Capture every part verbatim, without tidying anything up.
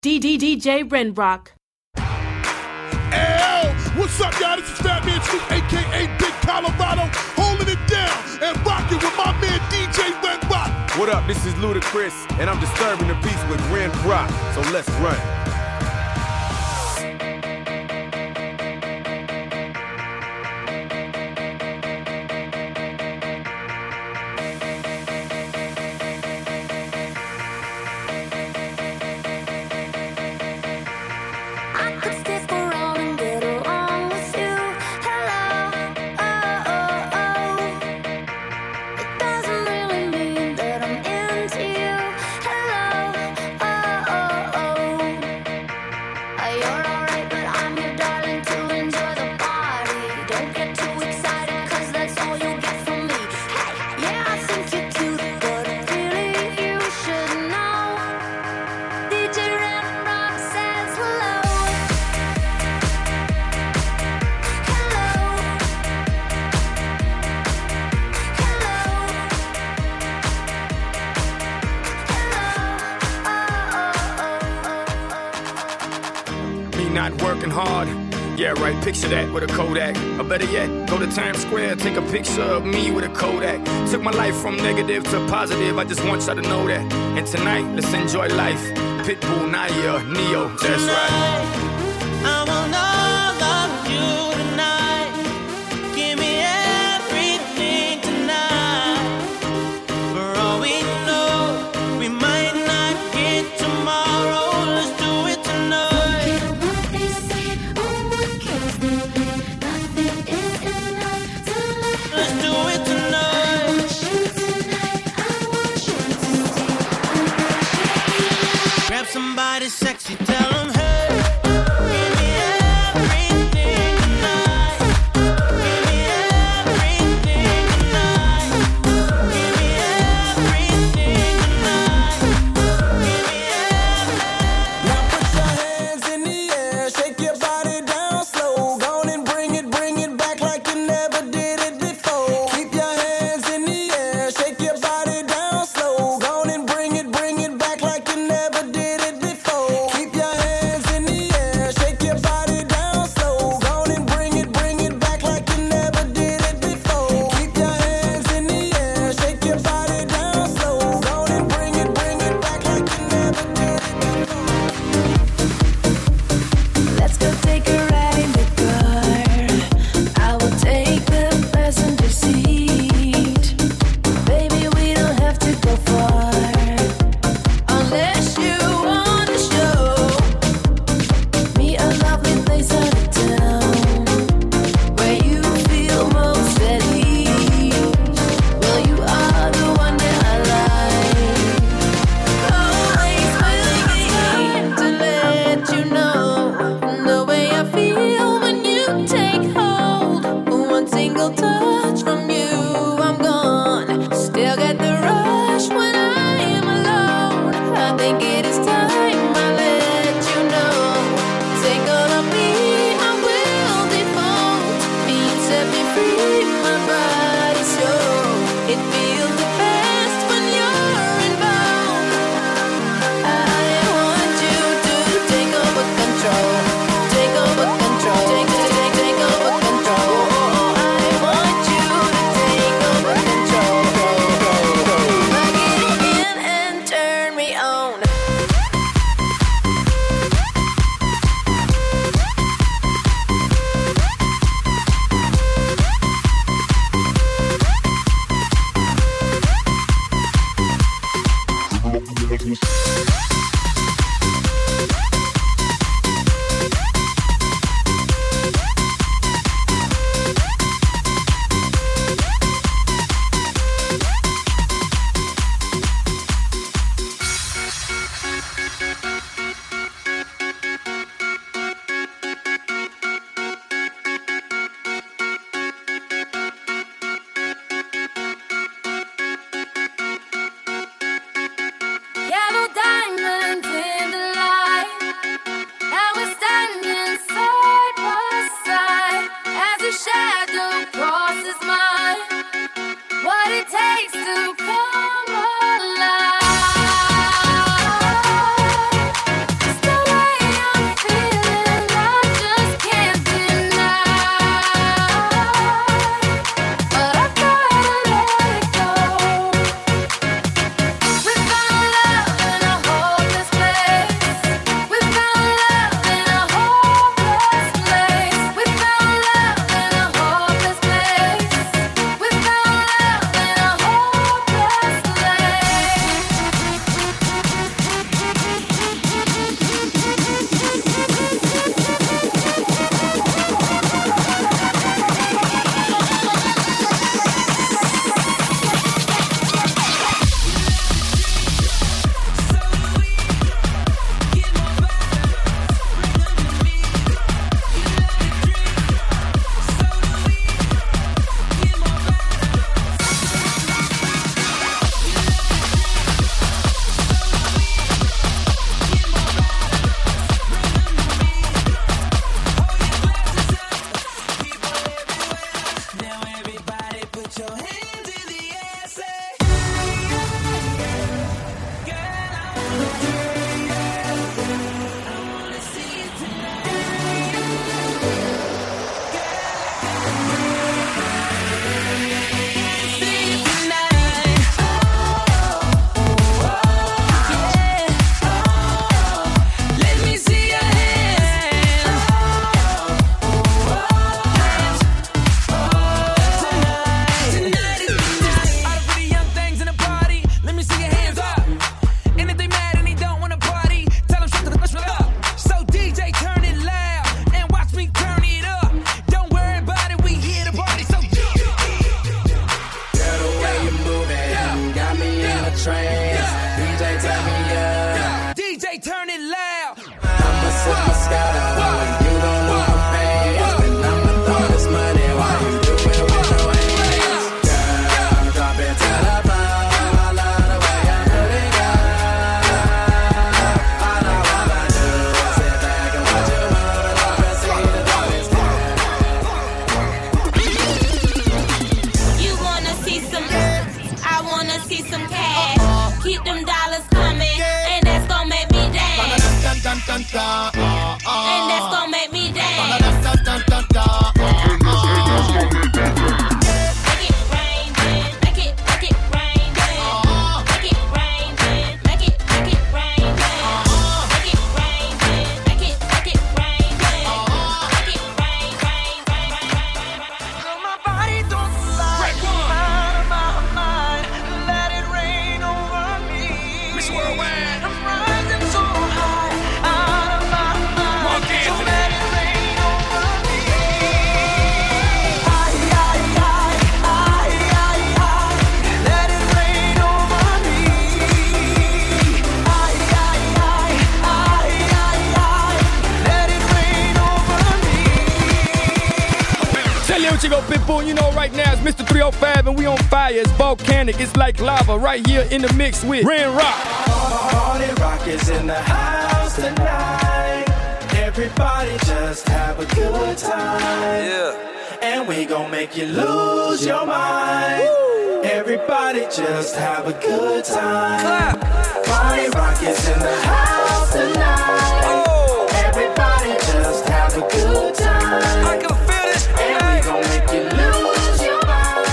D D D J Renrock. Hey, what's up, y'all? This is Fat Man Scoop, a k a. Big Colorado, holding it down and rocking with my man D J Renrock. What up? This is Ludacris, and I'm disturbing the peace with Renrock. So let's run. Picture that with a Kodak, or better yet, go to Times Square, take a picture of me with a Kodak. Took my life from negative to positive, I just want y'all to know that. And tonight, let's enjoy life. Pitbull, Nadia, Neo, that's right. I want all of you tonight. Give me everything tonight. For all we know, we might not get tomorrow. Let's do it tonight. Somebody sexy, tell them, hey, give me everything tonight. Give me everything tonight. Give me everything tonight. Give me everything. Now put your hands in the air, shake your body down slow. Go on and bring it, bring it back like you never did it before. Keep your hands in the air, shake your body down slow. Go on and bring it, bring it back like you never did it. turn it loud. I'ma set my sky when you don't want to pay. And I'ma throw this money while you do it with no hands. Girl, drop it to the floor. I love the way you put it down. All I wanna do is sit back and watch you move and I'll proceed to throw this cash. You wanna see some, I wanna see some cash. Keep them dollars coming, and that's gon' make me dance. And that's gon' make me dance. Make it rain, then. Make it, make it rain, then. Make it rain, then. Make it, make it rain, then. Make it rain, then. Make it, make it rain, then. Make it rain, rain, rain, rain, rain, rain. So my body don't lie, out of my mind. Let it rain over me. Miss Worldwide. I'm rising so high, out of my mind. Mark So Anthony. let it rain over me. Ay, ay, ay, ay, ay, ay. Let it rain over me. Ay, ay, ay, ay, ay, ay. Let it rain over me. Tell you what you go, Pitbull. You know right now it's Mister three oh five and we on fire. It's volcanic. It's like lava right here in the mix with Ren Rock. Party rock is in the house tonight. Everybody just have a good time. Yeah. And we gon' make you lose your mind. Everybody just have a good time. Party rock is in the house tonight. Oh, Everybody just have a good time. I can feel this. And we gon' make you lose your mind.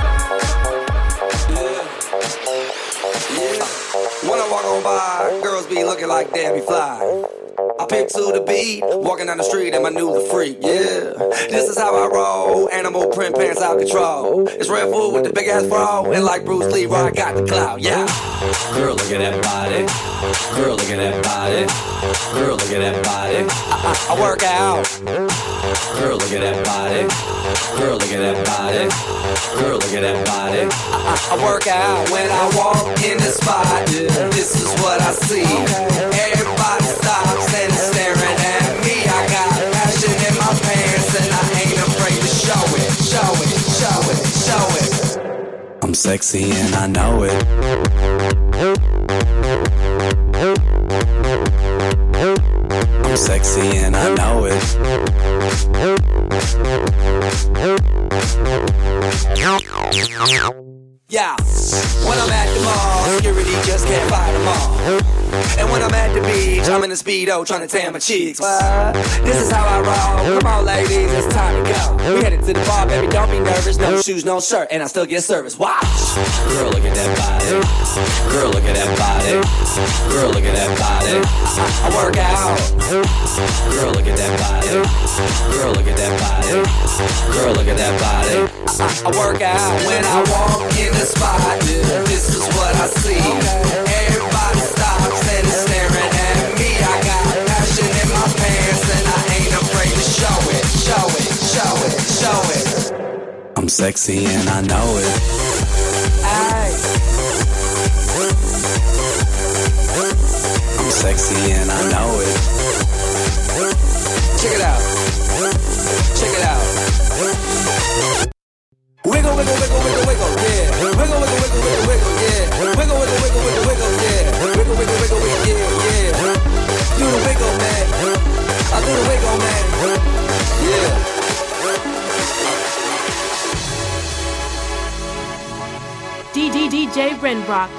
When I walk on by, girls be looking like Debbie Fly. I pick to the beat, walking down the street and my new the freak, yeah. This is how I roll, animal print pants out control. It's Red Food with the big ass bra, and like Bruce Lee, I got the clout, yeah. Girl, look at that body. Girl, look at that body. Girl, look at that body. I, I, I work out. Girl, look at that body. Girl, look at that body. Girl, look at that body. I, I, I work out when I walk in the spot. This is what I see. Everybody stops and is staring at me. I got passion in my pants and I ain't afraid to show it, show it, show it, show it. I'm sexy and I know it. I'm sexy and I know it. Yeah, when I'm at the mall, security just can't fight them all. And when I'm at the beach, I'm in a Speedo trying to tan my cheeks. What? This is how I roll. Come on, ladies, it's time to go. We headed to the bar, baby, don't be nervous. No shoes, no shirt, and I still get service. Watch. Girl, look at that body. Girl, look at that body. Girl, look at that body. I, I work out. Girl, look at that body. Girl, look at that body. Girl, look at that body. I, I work out when I walk in the spot. This is what I see. Everybody stops and is staring at me. I got passion in my pants and I ain't afraid to show it, show it, show it, show it. I'm sexy and I know it. Aye. I'm sexy and I know it. Check it out. Check it out. Wiggle, wiggle, wiggle, wiggle, wiggle, yeah. Wiggle, wiggle, wiggle, wiggle, wiggle, yeah. Wiggle, wiggle, wiggle, wiggle, wiggle, yeah. Wiggle, wiggle, wiggle, wiggle, yeah, yeah. Do the wiggle, man. I do the wiggle, man. Yeah. D D D J Renbrock.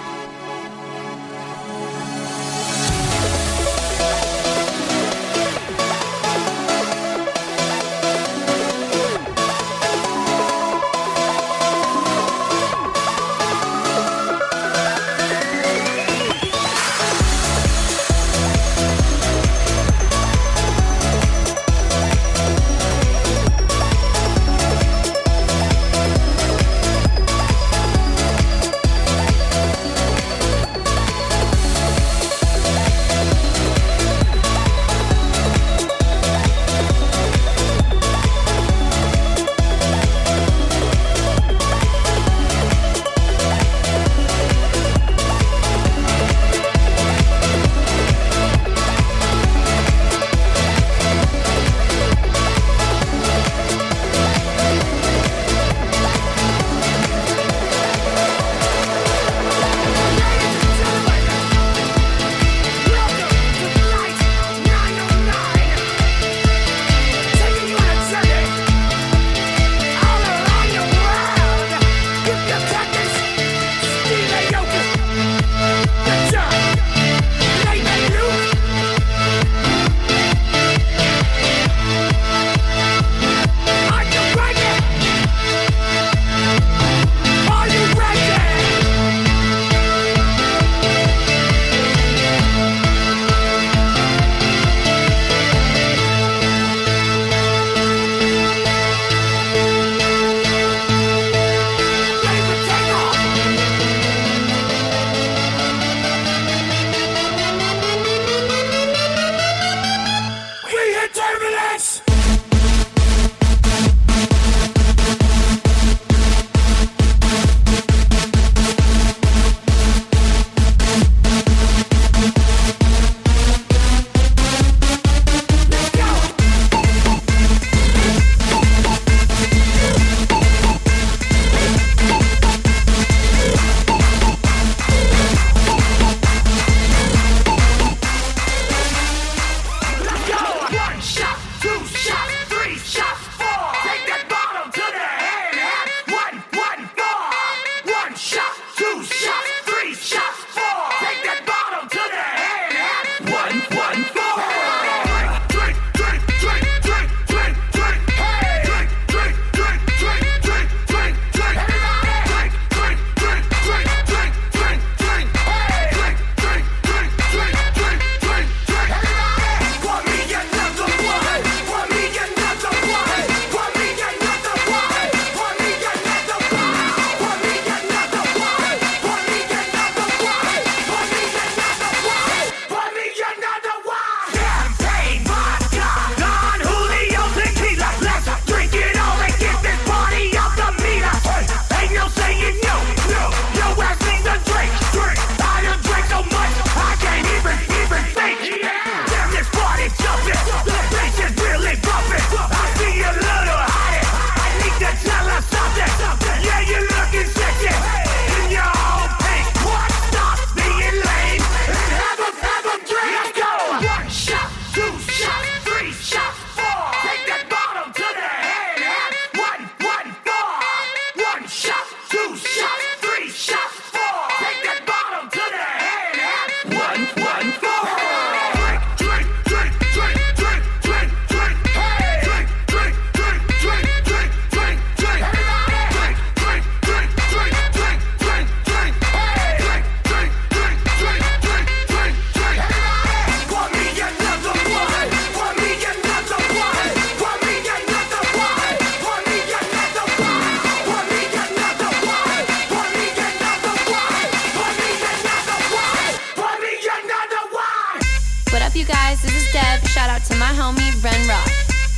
up, you guys? This is Deb. Shout out to my homie, Ren Rock.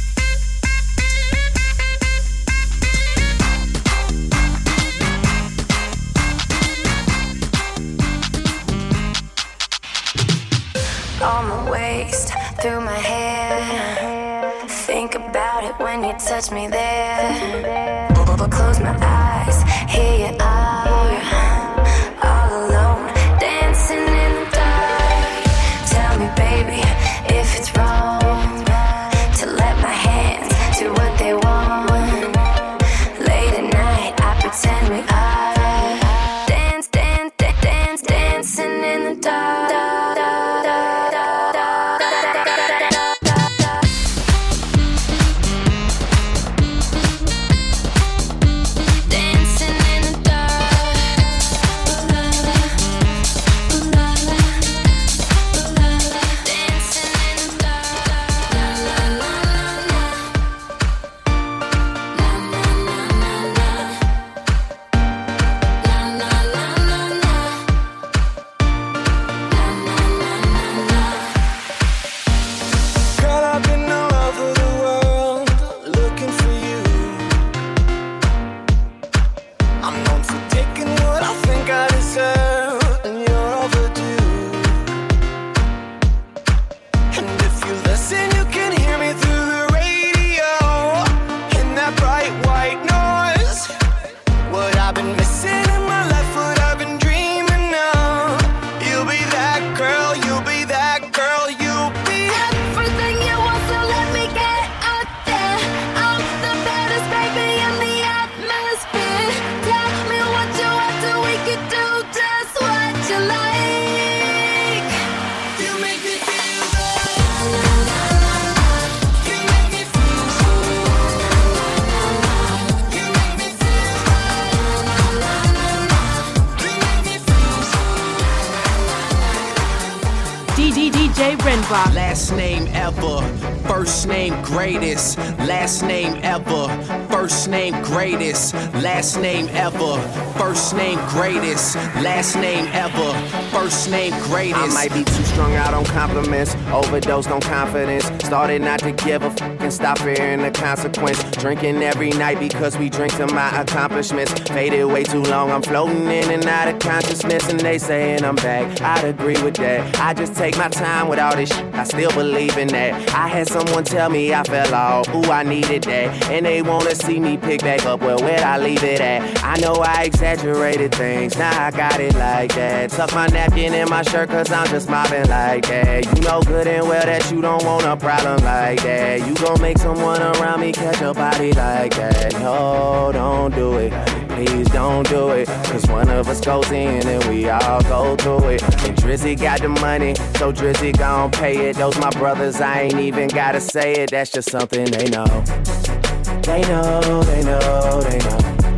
On my waist, through my hair. Think about it when you touch me there. But close my eyes, here you are, all alone, dancing in the dark. Tell me, baby, if it's wrong to let my hands do what they want. Late at night, I pretend we are dance, dance, dance, dance, dancing in the dark. Last name ever, first name greatest. Last name ever, first name greatest. Last name ever, first name greatest. Last name ever, first name greatest. I might be too strung out on compliments, overdosed on confidence. Started not to give a f and stop fearing the consequence. Drinking every night because we drink to my accomplishments. Faded way too long, I'm floating in and out of consciousness, and they saying I'm back. I'd agree with that. I just take my time with all this shit. I still believe in that. I had someone tell me I fell off, ooh, I needed that. And they wanna see me pick back up, well, where'd I leave it at? I know I exaggerated things, now I got it like that. Tuck my napkin in my shirt cause I'm just mobbing like that. You know good and well that you don't want a problem like that. You gon' make someone around me catch a body like that. No, don't do it. Please don't do it, cause one of us goes in and we all go through it. And Drizzy got the money, so Drizzy gon' pay it. Those my brothers, I ain't even gotta say it, that's just something they know. They know, they know, they know.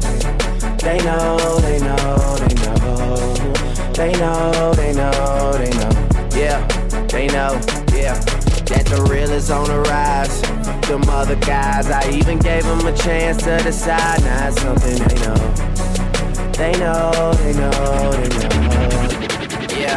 They know, they know, they know. They know, they know, they know. Yeah, they know, yeah. That the real is on the rise. Them other guys, I even gave them a chance to decide. Now it's something they know. They know, they know, they know. Yeah.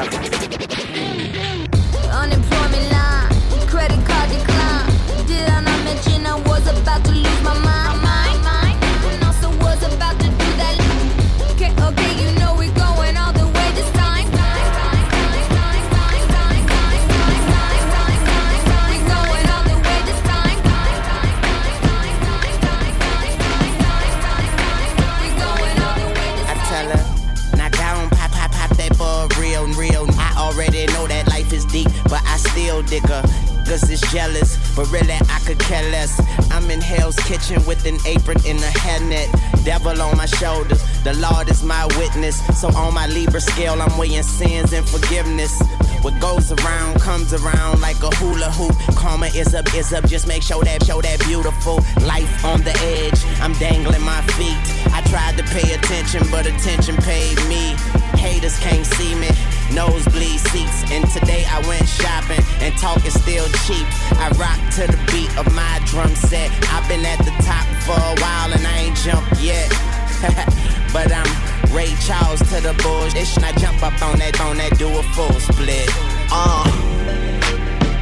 Unemployment line, credit card decline. Did I not mention I was about to lose my mind? Mind, mind. And also was about to do that. Okay, okay, you know we're going all the way this time. Real, I already know that life is deep, but I still dig her. Cause it's jealous, but really I could care less. I'm in Hell's Kitchen with an apron and a hairnet. Devil on my shoulders, the Lord is my witness. So on my Libra scale, I'm weighing sins and forgiveness. What goes around comes around like a hula hoop. Karma is up, is up, just make sure that, show that beautiful life on the edge. I'm dangling my feet. I tried to pay attention, but attention paid me. Haters can't see me, nosebleed seats. And today I went shopping and talk is still cheap. I rock to the beat of my drum set. I've been at the top for a while and I ain't jumped yet. But I'm Ray Charles to the bullshit. And I jump up on that, on that, do a full split. Uh,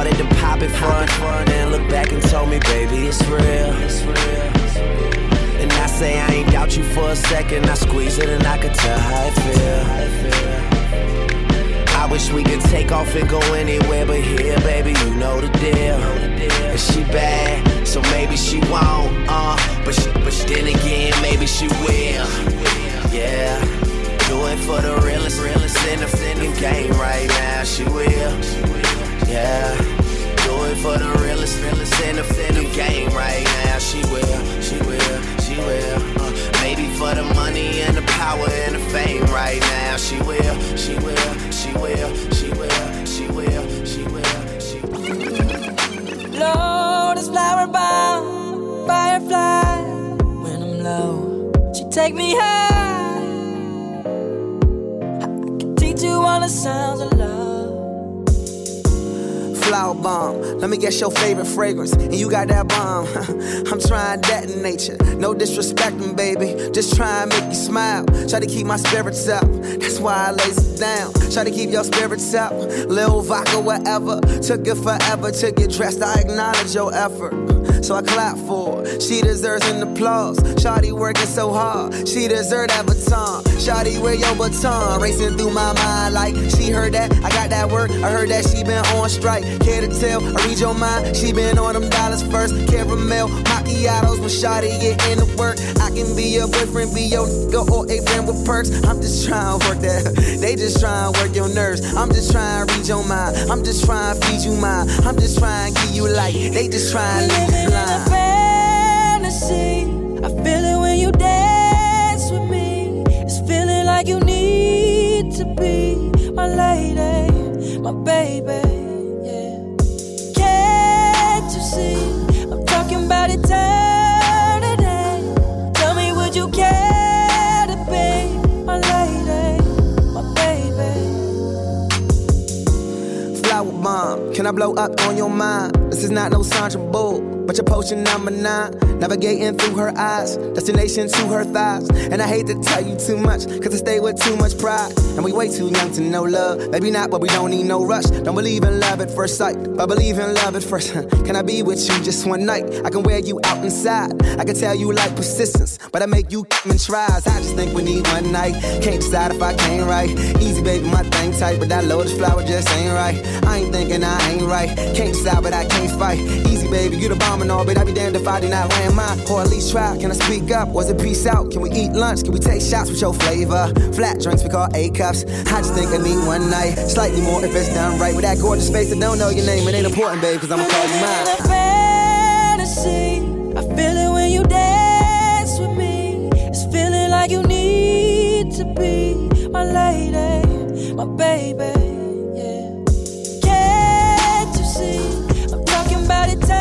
started to pop it fun, fun, and look back and told me, baby, it's real. It's real. And I say I ain't doubt you for a second. I squeeze it and I could tell how it feel. I wish we could take off and go anywhere but here, baby, you know the deal. And she bad, so maybe she won't, uh, but she, but she, then again, maybe she will. Yeah, do it for the realest, realest in the, in the game right now. She will. Yeah, do it for the realest, realest in the, in the game right now. She will. She will. She will. Uh, maybe for the money and the power and the fame right now. She will. She will. She will. She will. She will. She will. She will. Lotus flower bomb, firefly. When I'm low, she take me high. I can teach you all the sounds of love. Flower bomb, let me guess your favorite fragrance, and you got that bomb. I'm trying that in nature, no disrespecting, baby. Just try and make you smile. Try to keep my spirits up, that's why I lays it down. Try to keep your spirits up, Lil vodka, whatever. Took it forever to get dressed, I acknowledge your effort. So I clap for her. She deserves an applause. Shawty working so hard. She deserve that baton. Shawty, wear your baton. Racing through my mind like she heard that. I got that work. I heard that she been on strike. Care to tell? I read your mind. She been on them dollars first. Caramel macchiatos when Shawty get into work. I can be your boyfriend, be your nigga, or a friend with perks. I'm just trying to work that. They just trying to work your nerves. I'm just trying to read your mind. I'm just trying to feed you mine. I'm just trying to give you light. They just trying to leave you blind. A fantasy. I feel it when you dance with me. It's feeling like you need to be my lady, my baby. Yeah. Can't you see? I'm talking about eternity. Tell me, would you care to be my lady, my baby? Flower bomb, can I blow up on your mind? This is not no Sandra Bull, but your potion number nine, navigating through her eyes, destination to her thighs. And I hate to tell you too much, cause I stay with too much pride. And we way too young to know love. Maybe not, but we don't need no rush. Don't believe in love at first sight, but believe in love at first. Can I be with you just one night? I can wear you out inside. I can tell you like persistence, but I make you come in tries. I just think we need one night. Can't decide if I can't right. Easy baby, my thing tight, but that lotus flower just ain't right. I ain't thinking I ain't right. Can't decide, but I can't fight. Easy baby, you the bomb and all, but I be damned if I do not land mine. Or at least try. Can I speak up? Was it peace out? Can we eat lunch? Can we take shots with your flavor? Flat drinks we call A-cups. I just think I need one night. Slightly more if it's done right. With that gorgeous face that don't know your name, it ain't important, babe, cause I'ma call you mine. A fantasy. I feel it when you dance with me. It's feeling like you need to be my lady, my baby. Yeah. Can't you see? I'm talking about eternity.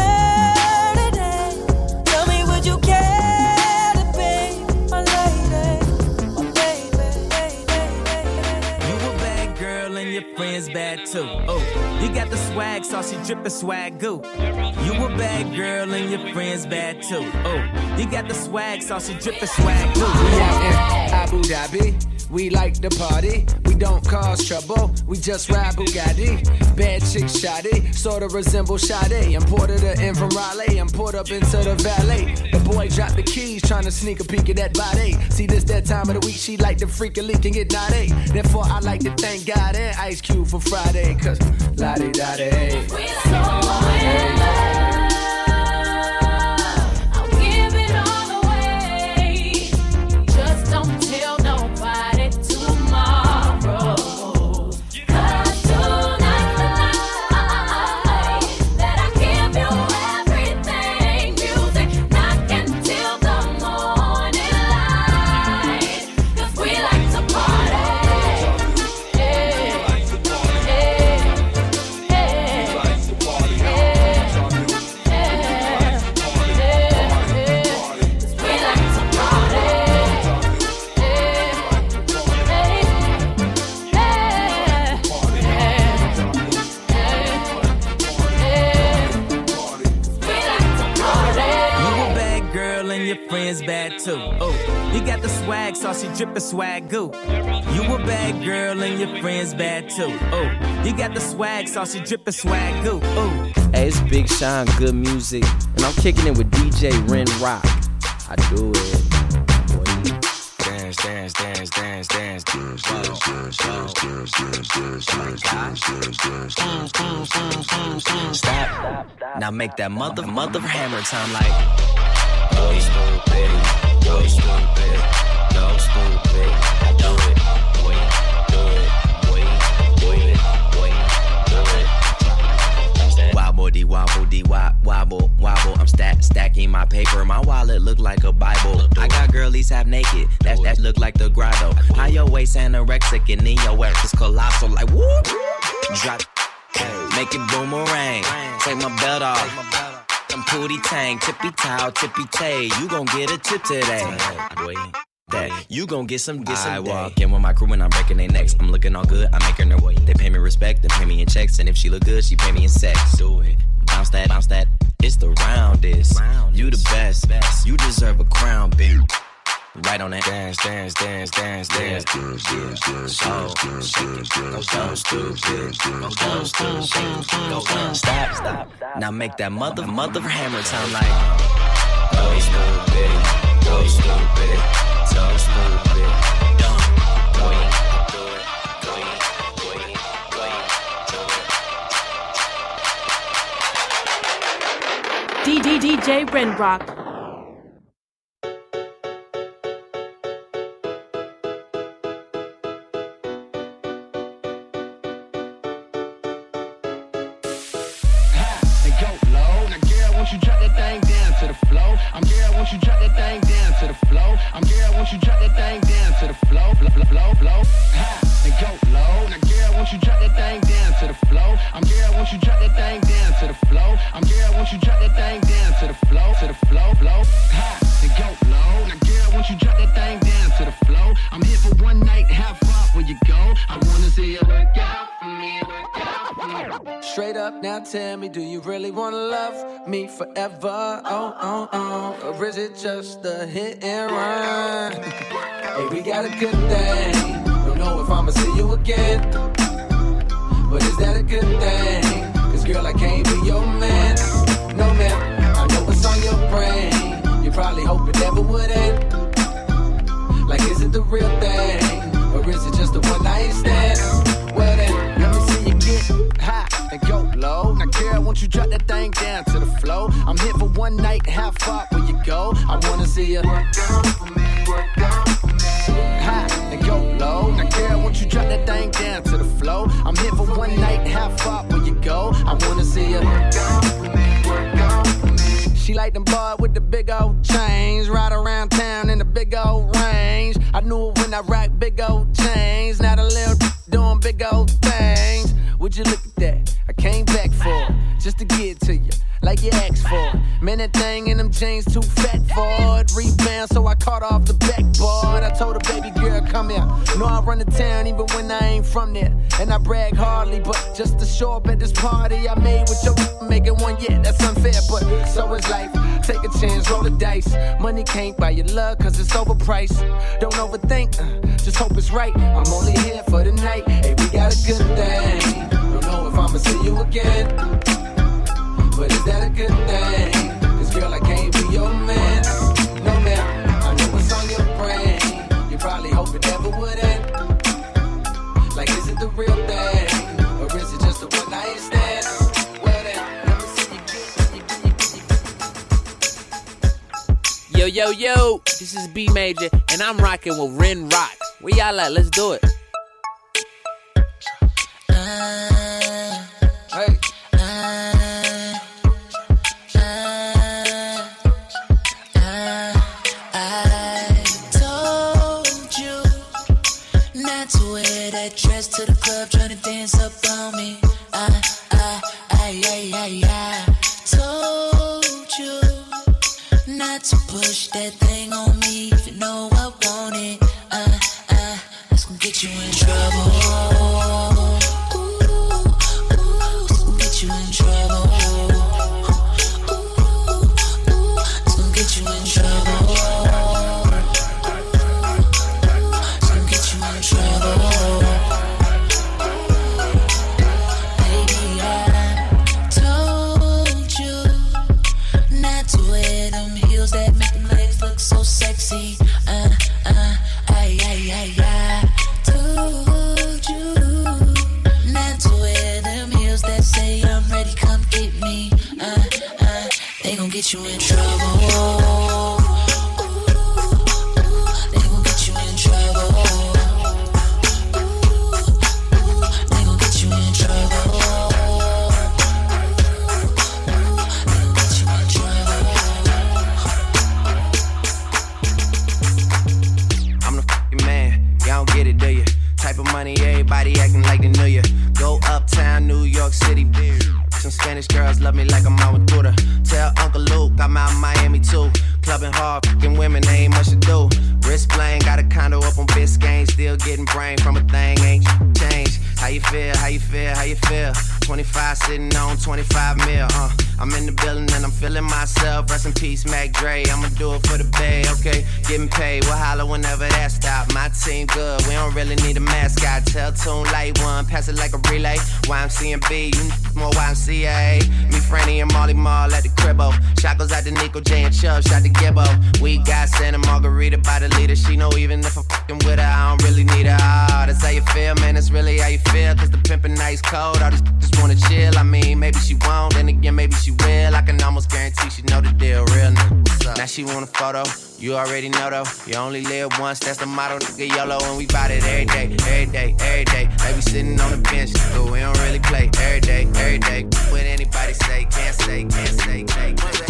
Tell me, would you care to be my lady, my baby? You a bad girl and your friends bad too. Oh, you got the swag, so she drippin' swag goo. You a bad girl and your friends bad too. Oh, you got the swag, so she drippin' swag goo. We out in Abu Dhabi. We like to party, we don't cause trouble, we just ride Bugatti. Bad chick shoddy, sorta resemble Sade. Imported her in from Raleigh and poured up into the valet. The boy dropped the keys, trying to sneak a peek at that body. See this that time of the week, she like to freak a leak and get naughty. Therefore I like to thank God and Ice Cube for Friday, cause la-di-da-di. We're so in love. I'll give it all away. Just don't tell nobody tomorrow. Cause tonight's the night that I give you everything. Music knocking till the morning light. Cause we like to party. Yeah. Yeah. Yeah. friends bad too. Oh, you got the swag, saucy drippin' swag goo. You a bad girl and your friends bad too. Oh, you got the swag, saucy drippin' swag goo. Oh. Hey, it's Big Sean, good music, and I'm kicking it with D J Ren Rock. I do it. Dance, dance, dance, dance, dance, dance, dance, dance, dance, dance, dance, dance, dance, dance. Stop. Now make that mother, mother hammer time like. Go stupid, go stupid, go stupid. I do it, wait, do it, wait, wait, wait, do it. Wobble dee wobble dee wop wobble wobble. I'm stack stacking my paper. My wallet look like a Bible. I got girlies half naked. That that look like the grotto. How your waist anorexic and then your ass is colossal. Like whoop. Drop. Make it boomerang. Take my belt off. I'm pootie tang. Tippy towel. Tippy tay. You gon' get a tip today. That you gon' get some, get some. I walk in with my crew and I'm breaking their necks. I'm looking all good, I'm making her way. They pay me respect, they pay me in checks, and if she look good, she pay me in sex. Do it, bounce that, bounce that. It's the roundest. You the best, best. You deserve a crown, bitch. Right on that. Dance, dance, dance, dance, dance, dance, dance, dance, dance, dance, dance, go stupid, go stupid, go down. Stop, stop. Now make that mother, mother hammer sound like. Go stupid, go stupid. So stupid, dumb, wait, do it, wait, wait, wait, do it. D D D J Ren Rock. Tell me, do you really wanna love me forever? Oh, oh, oh. Or is it just a hit and run? Hey, we got a good thing. Don't know if I'ma see you again, but is that a good thing? Cause girl, I can't be your man. No, man, I know what's on your brain. You probably hope it never would end. Like, is it the real thing? Or is it just a one night stand? Well then, let me see you get high and go low. Now girl, won't you drop that thing down to the floor? I'm here for one night, how far will you go? I wanna see you work down for me, work down for me. High and go low. Now girl, won't you drop that thing down to the floor? I'm here for one night, how far will you go? I wanna see you work down for me, work down for me. She like them boy with the big old chains, ride around town in the big old range. I knew it when I rock big old chains. Now the little doing big old things. Would you look at that? I came back for it, just to get to you, like you asked for it. Man, that thing in them jeans too fat for it. Rebound, so I caught off the backboard. I told her, baby girl, come here. Know I run the town even when I ain't from there. And I brag hardly, but just to show up at this party I made with your making one, yeah, that's unfair. But so is life, take a chance, roll the dice. Money can't buy your love, cause it's overpriced. Don't overthink, uh, just hope it's right. I'm only here for the night, hey, we got a good thing. Don't know if I'ma see you again, but is that a good thing? Cause girl, I can't be your man. No man, I know what's on your brain. You probably hope it never would end. Like, is it the real thing? Or is it just a one night stand? Well then, let me see you get. Yo, yo, yo, this is B Major, and I'm rocking with Ren Rock. Where y'all at? Let's do it. Hey. Dress to the club, tryna dance up on me. I, I, I, I, I, I told you not to push that thing on me. If you know I want it, uh, uh, that's gonna get you get you in trouble. They gon' get you in trouble. They gon' get you in trouble. Y'all don't get it, do you? Type of money, everybody acting like they knew you. Go uptown, New York City, bitch. Some Spanish girls love me like I'm out with Buddha. Tell Uncle Luke I'm out in Miami too. Clubbing hard, fucking women, they ain't much to do. Wrist playing, got a condo up on Biscayne. Still getting brain from a thing, ain't changed. How you feel, how you feel, how you feel? twenty-five sitting on twenty-five mil, uh. I'm in the building and I'm feeling myself. Rest in peace, Mac Dre. I'ma do it for the bay, okay? Getting paid, we'll holler whenever that stop. My team good, we don't really need a mascot. Tell Tune Light One, pass it like a relay. Y M C and B, you more Y M C A. Me, Franny, and Molly Mall at the cribbo. Shot goes out to Nico J and Chubb, shot to Gibbo. We got Santa Margarita by the leader. She know even if I'm fucking with her, I don't really need her. Oh, that's how you feel, man, that's really how you feel. Cause the pimpin' nice cold, all these just wanna chill. I mean, maybe she won't, then again, maybe she will. I can almost guarantee she know the deal, real nigga, what's up? Now she want a photo, you already know though. You only live once, that's the motto, nigga, YOLO. And we bout it every day, every day, every day. Like we sitting on the bench, but we don't really play every day, every day. What anybody say, can't say, can't say, can't say.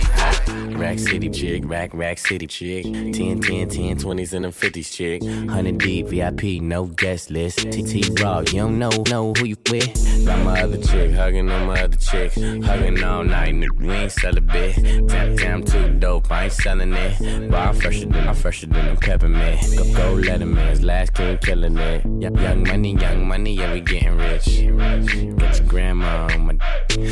Rack City chick, rack, rack city chick. ten, ten, ten, twenties and them fifties chick. one hundred deep, V I P, no guest list. T T Raw, you don't know, know who you with. Got my other chick, hugging on my other chick. Hugging all night, nigga, we ain't sell a bit. Damn, damn, too dope, I ain't selling it. But I'm fresher than, I'm fresher than them peppermint. Go, go Letterman's, last king killing it. Young, young money, young money, yeah, we getting rich. Get your grandma on my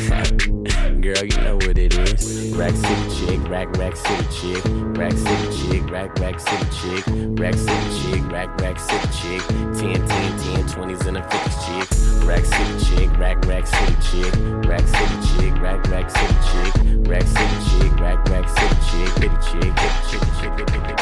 girl, you know what it is. Rack City chick, rack, rack city chick. Rack City chick, rack, rack city chick. Rack City chick, rack, rack city chick. ten, ten, ten, twenties and a fifties chick. Rack City chick, rack, rack city chick. Rack City chick, rack, rack city chick. Rack City chick, rack, rack city chick. Bitty chick, bitty chick, chick, bitty chick.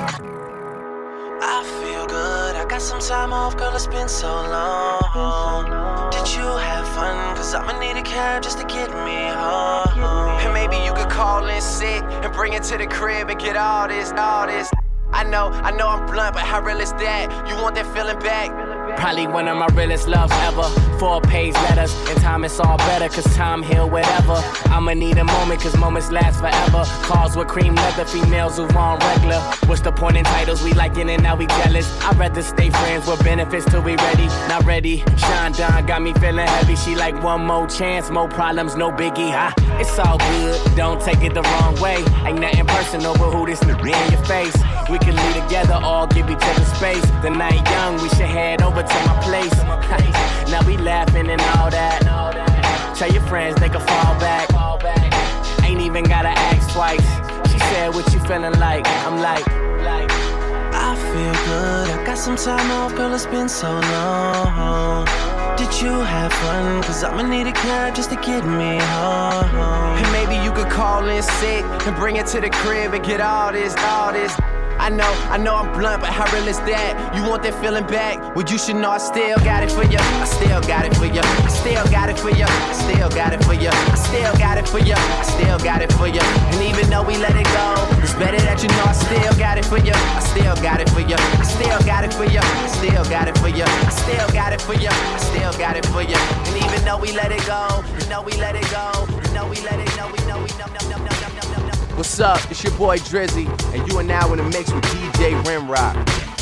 I feel good, I got some time off, girl, it's been so long. Did you have fun? Cause I'ma need a cab just to get me home. And maybe you could call in sick and bring it to the crib and get all this, all this. I know, I know I'm blunt, but how real is that? You want that feeling back? Probably one of my realest loves ever. Four page letters, and time it's all better, cause time heal whatever. I'ma need a moment, cause moments last forever. Calls with cream leather, females who want regular. What's the point in titles? We liking it, now we jealous. I'd rather stay friends with benefits till we ready. Not ready. Sean Don got me feeling heavy. She like one more chance, more problems, no biggie, huh? It's all good, don't take it the wrong way. Ain't nothing personal, but who this nigga in your face? We can lead together, all give each other space. The night young, we should head over to my place. Now we laughing and all that. Tell your friends they can fall back. Ain't even gotta ask twice. She said, what you feeling like? I'm like, I feel good, I got some time off, girl, it's been so long. Did you have fun? Cause I'ma need a cab just to get me home. And maybe you could call in sick and bring it to the crib and get all this, all this. I know, I know I'm blunt, but how real is that? You want that feeling back? Well, you should know I still got it for you. I still got it for you. I still got it for you. I still got it for you. I still got it for you. I still got it for you. And even though we let it go, it's better that you know I still got it for you. I still got it for you. I still got it for you. I still got it for you. I still got it for you. I still got it for you. And even though we let it go, you know we let it go. You know we let it. Know we know we know no no no no no no no. What's up? It's your boy Drizzy, and you are now in the mix with D J Renrock.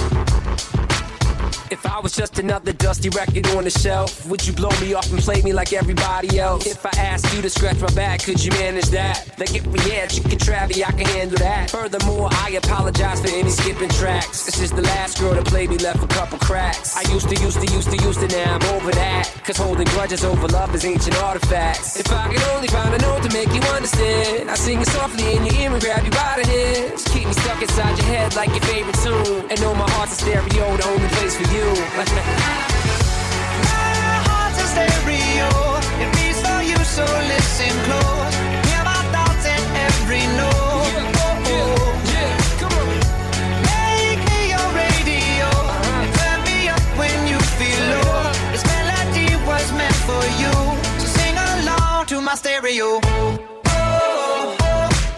If I was just another dusty record on the shelf, would you blow me off and play me like everybody else? If I asked you to scratch my back, could you manage that? Like if we had chicken Travie, I can handle that. Furthermore, I apologize for any skipping tracks. This is the last girl to play me, left a couple cracks. I used to, used to, used to, used to, now I'm over that. Cause holding grudges over love is ancient artifacts. If I could only find a note to make you understand, I sing it softly in your ear and grab you by the head. Just keep me stuck inside your head like your favorite tune. And know my heart's a stereo, the only place for you. My heart's a stereo, it beats for you, so listen close. Hear my thoughts in every note. Yeah, oh, yeah, come on. Make me your radio, and turn me up when you feel low. This melody was meant for you, so sing along to my stereo. Oh, oh,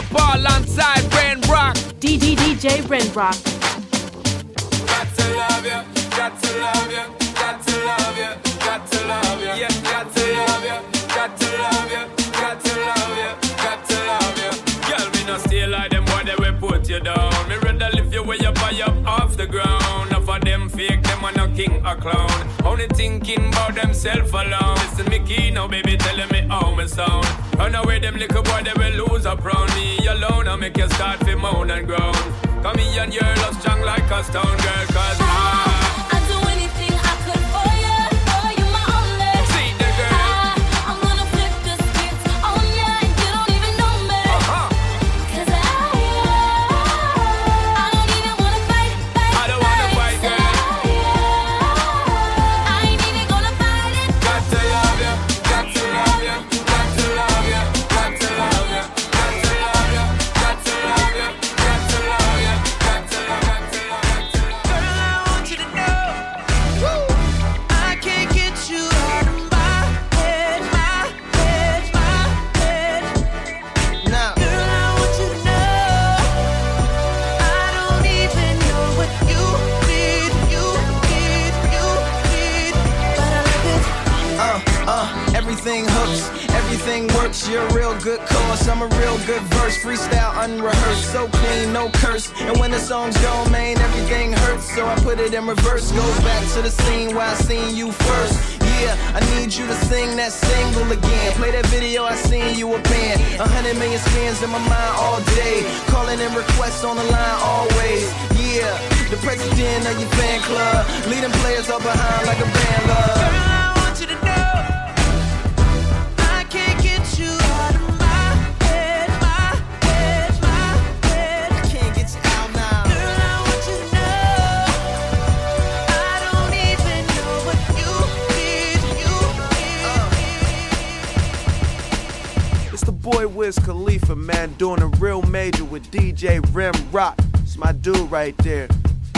bar alongside Ren Rock. D D D J Ren Rock. Got to love you, got to love you, got to love you, got to love you, yeah, got to love you, got to love you, got to love you, got to love you. Girl, me no stay like them boy, they will put you down. Me rather lift you way up high up off the ground. Enough of them fake, them are no king or clown. Only thinking about themself alone. Listen me key now, baby, telling me how me sound. Run away them little boy, they will lose up round me alone. I make you start to moan and groan. Come here and you're love strong like a stone girl, cause I I'd do anything I could for you, for you my only. See the girl. I, I'm gonna flip the script on ya and you don't even know me. Uh-huh. Cause I, I don't even wanna fight, fight, I don't wanna fight, fight. girl. I ain't even gonna fight it. Got to love you, got to love you, got to love you, got to love you, got to love you, got to love you, got to love you, got to love you, got to love you. Girl, I want you to know, I can't get you out of my head, my head, my head. Now, girl, I want you to know, I don't even know what you need, you need, you need, but I love it. Uh, uh, everything hooks, everything works. You're a real good cause, I'm a real good verse. Freestyle unrehearsed, so clean, no curse. And when the songs go, man, everything hurts. So I put it in reverse, goes back to the scene where I seen you first. Yeah, I need you to sing that single again. Play that video, I seen you a band. A hundred million spins in my mind all day. Calling in requests on the line always. Yeah, the president of your fan club. Leading players up behind like a band love. Girl, I want you to know, I can't get you out of my head, my head, my head. I can't get you out now. Girl, I want you to know, I don't even know what you need, you need. It's the boy Wiz Khalifa, man, doing a real major with D J Ren Rock. It's my dude right there.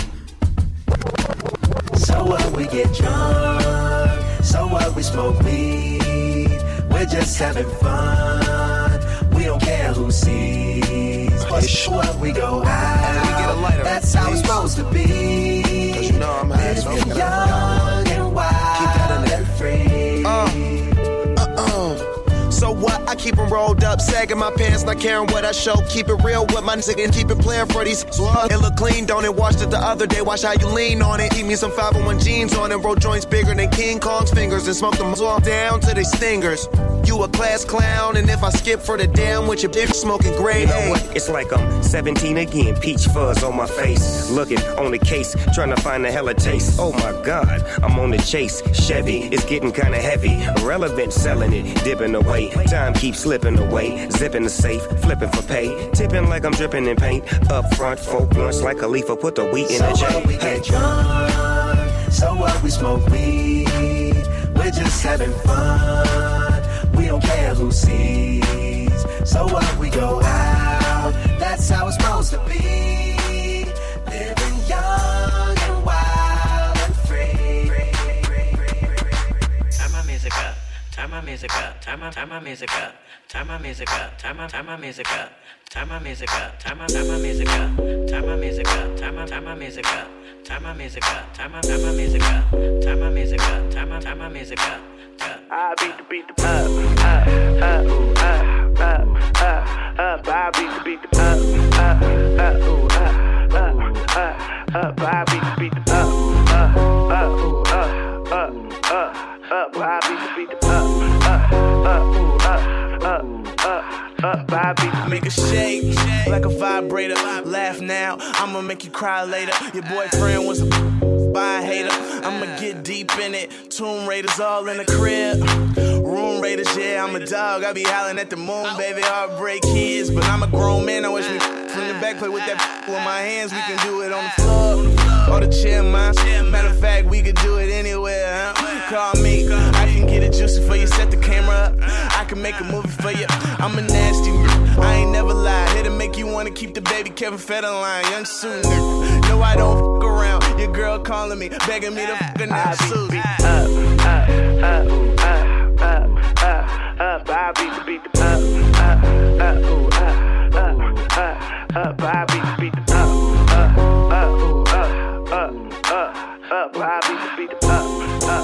So what, we get drunk, so what, we smoke weed, we're just having fun, we don't care who sees, so what, we go out, that's how it's supposed to be, Cause you know I'm high, so living young and wild and free. Uh, uh-uh. So what? I keep them rolled up, sagging my pants, not caring what I show. Keep it real with my nigga and keep it playing for these slugs. It look clean, don't it? Washed it the other day, watch how you lean on it. Keep me some five oh one jeans on and roll joints bigger than King Kong's fingers and smoke them all down to they stingers. You a class clown, and if I skip for the damn with your dick smoking grade You know A. what? It's like I'm seventeen again, peach fuzz on my face. Looking on the case, trying to find a hella taste. Oh my God, I'm on the chase. Chevy, it's getting kinda heavy. Irrelevant, selling it, dipping away. Time keeps slipping away. Zipping the safe, flipping for pay. Tipping like I'm dripping in paint. Up front, four blunts like Khalifa, put the wheat in So the J. what, we get drunk, so what, we smoke weed, we're just having fun, we don't care who sees, so what, we go out, that's how it's supposed to be, living young and wild and free. Turn my music up, turn my music up, turn my, turn my music up, turn my music up, turn my, turn my music up, turn my music up, turn my, turn my music up, turn my music up, turn my, turn my music up, turn my music up, turn my, turn my music up, turn my music up, turn my, turn my music up. I beat the beat the up, up, up, ooh, up, up, up, up. I beat the beat the up, up, up, ooh, up, up, up, up. I beat the beat the up, up, up, ooh, up, up, up, up. I beat the beat the up, up, up, ooh, up, up, up, up. I beat the Make a shake like a vibrator. Laugh now, I'ma make you cry later. Your boyfriend was a by hater. I'ma get deep in it. Tomb Raiders all in the crib. Room Raiders, yeah, I'm a dog. I be howling at the moon, baby. Heartbreak kids, but I'm a grown man. I wish me from the back play with that with my hands. We can do it on the floor or the chair, man. Matter of fact, we could do it anywhere. Huh? Call me, I can get it juicy for you. Set the camera up. I can make a movie for you. I'm a nasty nigga. I ain't never lie. Here to make you wanna keep the baby Kevin Federline. Young Sue nigga. No, I don't fuck around. Your girl calling me, begging me to fuck her now. Sue. up, up, up, ooh, up, up, up, up. I beat the beat the up, up, up, ooh, up, up, up, I beat the beat the up, up,